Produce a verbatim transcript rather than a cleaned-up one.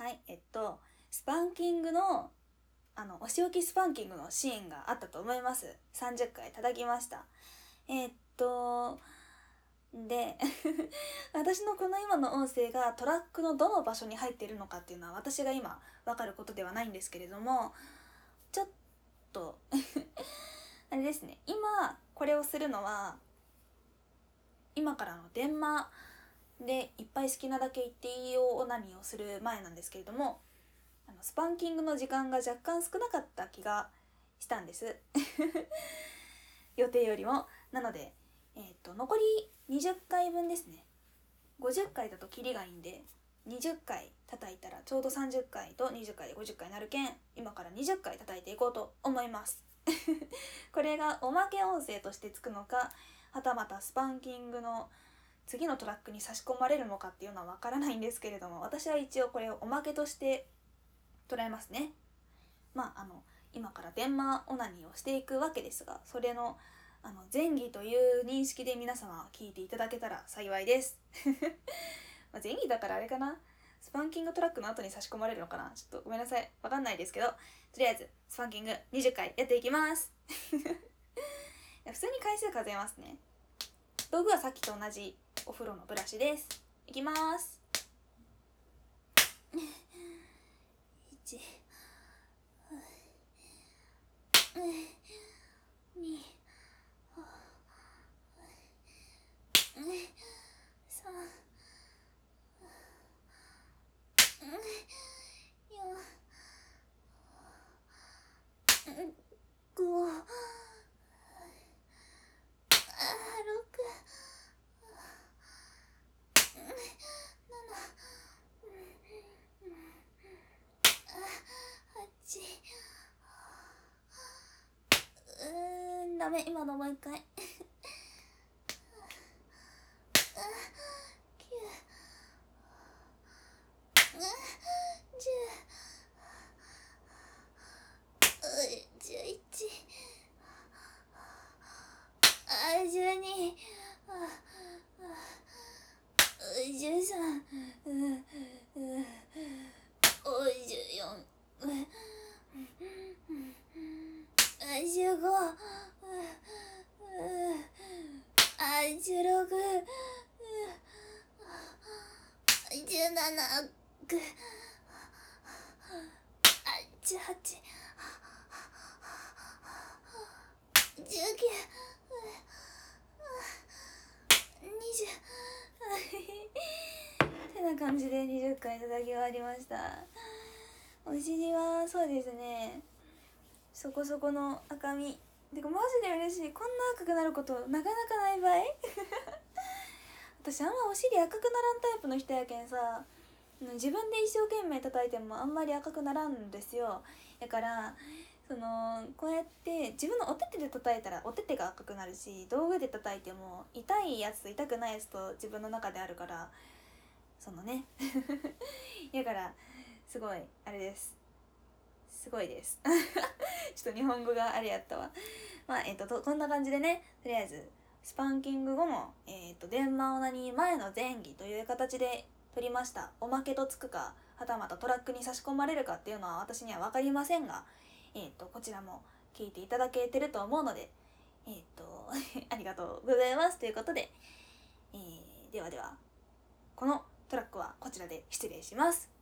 はい、えっとスパンキングのあのお仕置きスパンキングのシーンがあったと思います。さんじゅっかい叩きました。えっとで私のこの今の音声がトラックのどの場所に入っているのかっていうのは私が今分かることではないんですけれども、ちょっとあれですね、今これをするのは今からの電話でいっぱい好きなだけ言っていいよオナニーをする前なんですけれども、あのスパンキングの時間が若干少なかった気がしたんです予定よりも。なので、えー、と残りにじゅっかいぶんですね。ごじゅっかいだとキリがいいんでにじゅっかい叩いたらちょうどさんじゅっかいとにじゅっかいでごじゅっかいになるけん、今からにじゅっかい叩いていこうと思いますこれがおまけ音声としてつくのか、はたまたスパンキングの次のトラックに差し込まれるのかっていうのはわからないんですけれども、私は一応これをおまけとして捉えますね。まああの今から電話オナニーをしていくわけですが、それのあの前儀という認識で皆様聞いていただけたら幸いですまあ前儀だからあれかな、スパンキングトラックの後に差し込まれるのかな、ちょっとごめんなさい、わかんないですけど、とりあえずスパンキングにじゅっかいやっていきます普通に回数数えますね。道具はさっきと同じお風呂のブラシです。いきますいちにさんよんごろくはち、うーんダメ、今のもう一回じゅういち、じゅうに、じゅうさん、じゅうよん、じゅうご、じゅうろく、じゅうなな、じゅうはち、じゅうきゅう、にじゅうてな感じでにじゅっかい叩き終わりました。お尻はそうですね、そこそこの赤みてかマジで嬉しい。こんな赤くなることなかなかない場合私あんまお尻赤くならんタイプの人やけんさ、自分で一生懸命叩いてもあんまり赤くならんんですよ。だからそのこうやって自分のお手手で叩いたらお手手が赤くなるし、道具で叩いても痛いやつと痛くないやつと自分の中であるから、そのねだからすごいあれです、すごいですちょっと日本語があれやったわ。まあえっ、ー、とこんな感じでね、とりあえずスパンキング後も、えー、と電話オナニー前の前儀という形で撮りました。おまけとつくかはたまたトラックに差し込まれるかっていうのは私には分かりませんが、えー、とこちらも聞いていただけてると思うので、えー、とありがとうございますということで、えー、ではではこのトラックはこちらで失礼します。